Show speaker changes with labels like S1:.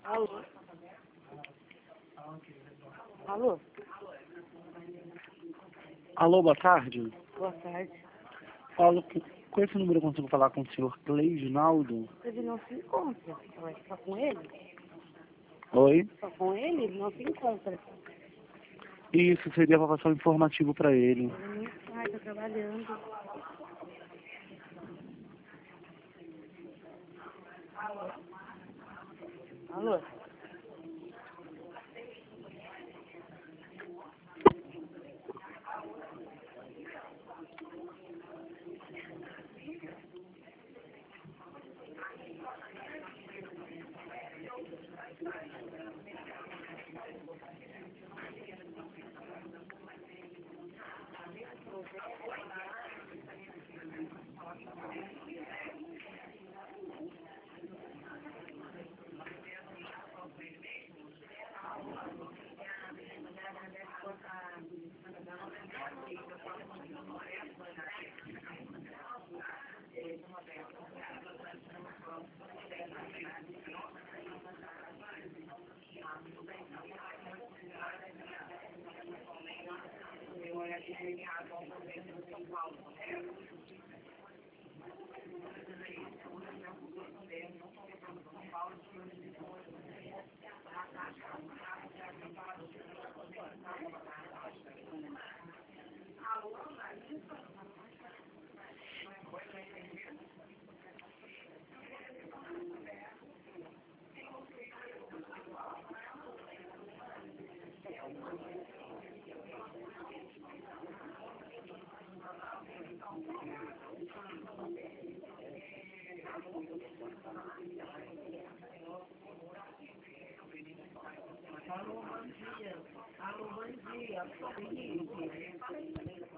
S1: Alô? Alô?
S2: Alô, boa tarde.
S1: Boa tarde.
S2: Falo com esse número eu consigo falar com o senhor Cleiginaldo?
S1: Ele não se encontra. Ué, só com ele?
S2: Oi?
S1: Só com ele não se encontra.
S2: Isso seria para passar um informativo para ele.
S1: Ele não sai, tá trabalhando. Alô? Alô, bom dia. Alô, bom dia.